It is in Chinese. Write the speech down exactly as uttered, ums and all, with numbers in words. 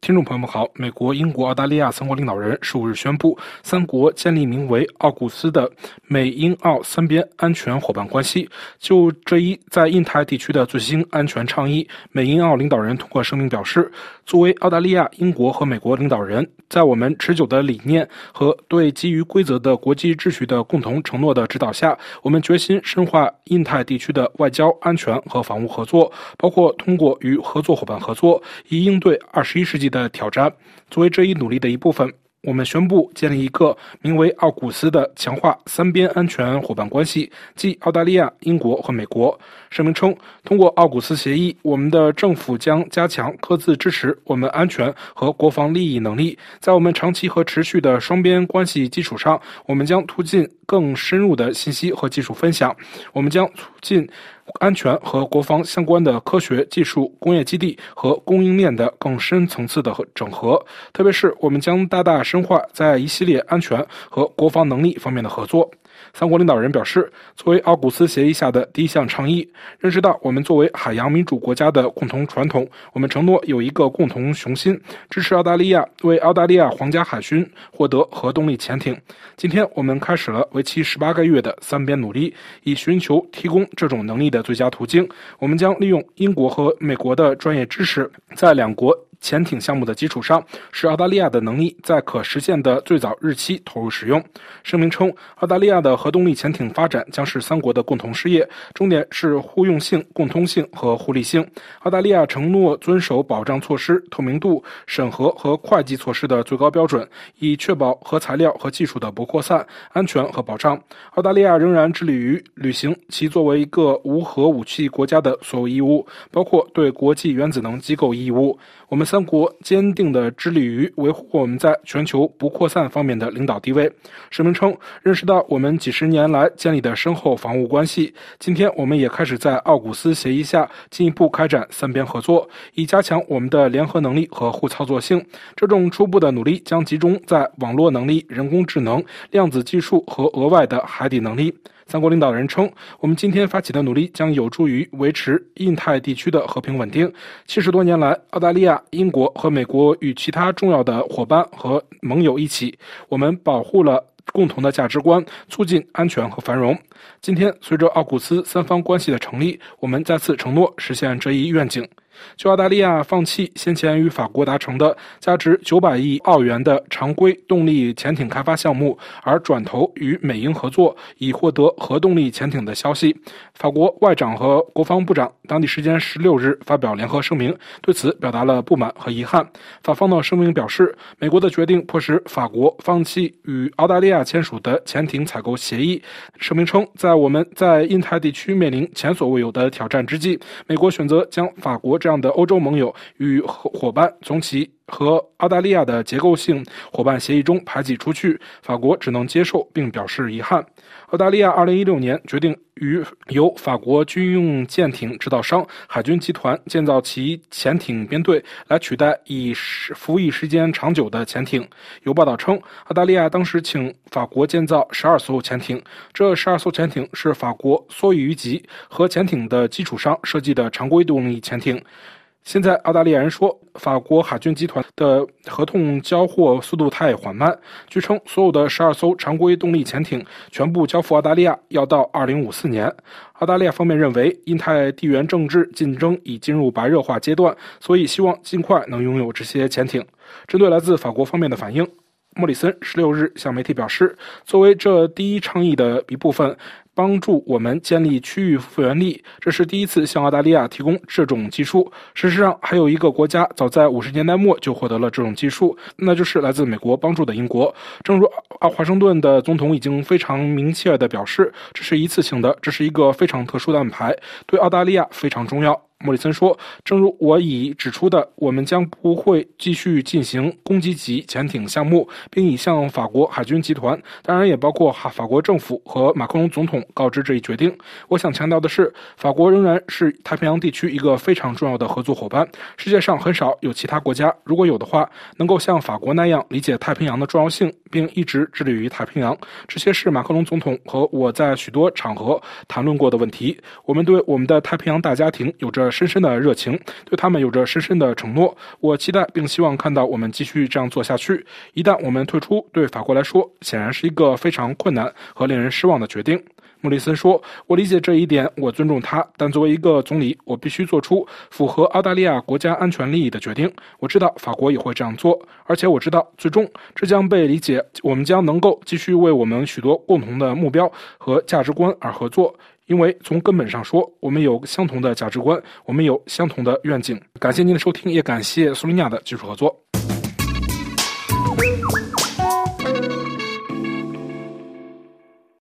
听众朋友们好，美国、英国、澳大利亚三国领导人十五日宣布，三国建立名为奥古斯的美英澳三边安全伙伴关系。就这一在印太地区的最新安全倡议，美英澳领导人通过声明表示，作为澳大利亚、英国和美国领导人，在我们持久的理念和对基于规则的国际秩序的共同承诺的指导下，我们决心深化印太地区的外交、安全和防务合作，包括通过与合作伙伴合作，以应对二十一世纪的挑战。作为这一努力的一部分，我们宣布建立一个名为奥古斯的强化三边安全伙伴关系，即澳大利亚、英国和美国。声明称，通过奥古斯协议，我们的政府将加强各自支持我们安全和国防利益能力。在我们长期和持续的双边关系基础上，我们将推进更深入的信息和技术分享。我们将促进安全和国防相关的科学技术、工业基地和供应链的更深层次的整合，特别是我们将大大深化在一系列安全和国防能力方面的合作。三国领导人表示，作为奥古斯协议下的第一项倡议，认识到我们作为海洋民主国家的共同传统，我们承诺有一个共同雄心，支持澳大利亚为澳大利亚皇家海军获得核动力潜艇。今天我们开始了为期十八个月的三边努力，以寻求提供这种能力的最佳途径。我们将利用英国和美国的专业知识，在两国潜艇项目的基础上，使澳大利亚的能力在可实现的最早日期投入使用。声明称，澳大利亚的核动力潜艇发展将是三国的共同事业，重点是互用性、共通性和互利性。澳大利亚承诺遵守保障措施、透明度、审核和会计措施的最高标准，以确保核材料和技术的不扩散、安全和保障。澳大利亚仍然致力于履行其作为一个无核武器国家的所有义务，包括对国际原子能机构义务。我们三国坚定地致力于维护我们在全球不扩散方面的领导地位。声明称，认识到我们几十年来建立的深厚防务关系，今天我们也开始在奥古斯协议下进一步开展三边合作，以加强我们的联合能力和互操作性。这种初步的努力将集中在网络能力、人工智能、量子技术和额外的海底能力。三国领导人称，我们今天发起的努力将有助于维持印太地区的和平稳定。七十多年来，澳大利亚、英国和美国与其他重要的伙伴和盟友一起，我们保护了共同的价值观，促进安全和繁荣。今天，随着奥古斯三方关系的成立，我们再次承诺实现这一愿景。就澳大利亚放弃先前与法国达成的价值九百亿澳元的常规动力潜艇开发项目，而转投与美英合作以获得核动力潜艇的消息，法国外长和国防部长当地时间十六日发表联合声明，对此表达了不满和遗憾。法方的声明表示，美国的决定迫使法国放弃与澳大利亚签署的潜艇采购协议。声明称，在我们在印太地区面临前所未有的挑战之际，美国选择将法国这样的欧洲盟友与伙伴从其和澳大利亚的结构性伙伴协议中排挤出去，法国只能接受并表示遗憾。澳大利亚二零一六年决定与由法国军用舰艇制造商海军集团建造其潜艇编队，来取代以服役时间长久的潜艇。有报道称，澳大利亚当时请法国建造十二艘潜艇，这十二艘潜艇是法国缩于级和潜艇的基础上设计的常规动力潜艇。现在澳大利亚人说，法国海军集团的合同交货速度太缓慢，据称所有的十二艘常规动力潜艇全部交付澳大利亚要到二零五四年。澳大利亚方面认为，印太地缘政治竞争已进入白热化阶段，所以希望尽快能拥有这些潜艇。针对来自法国方面的反应，莫里森十六日向媒体表示，作为这第一倡议的一部分，帮助我们建立区域复原力，这是第一次向澳大利亚提供这种技术。事实上，还有一个国家早在五十年代末就获得了这种技术，那就是来自美国帮助的英国。正如华盛顿的总统已经非常明确地表示，这是一次性的，这是一个非常特殊的安排，对澳大利亚非常重要。莫里森说，正如我已指出的，我们将不会继续进行攻击级潜艇项目，并已向法国海军集团，当然也包括法国政府和马克龙总统告知这一决定。我想强调的是，法国仍然是太平洋地区一个非常重要的合作伙伴。世界上很少有其他国家，如果有的话，能够像法国那样理解太平洋的重要性，并一直致力于太平洋。这些是马克龙总统和我在许多场合谈论过的问题。我们对我们的太平洋大家庭有着着深深的热情，对他们有着深深的承诺。我期待并希望看到我们继续这样做下去。一旦我们退出，对法国来说显然是一个非常困难和令人失望的决定。莫里森说，我理解这一点，我尊重他，但作为一个总理，我必须做出符合澳大利亚国家安全利益的决定。我知道法国也会这样做，而且我知道最终这将被理解，我们将能够继续为我们许多共同的目标和价值观而合作。因为从根本上说，我们有相同的价值观，我们有相同的愿景。感谢您的收听，也感谢苏利亚的技术合作。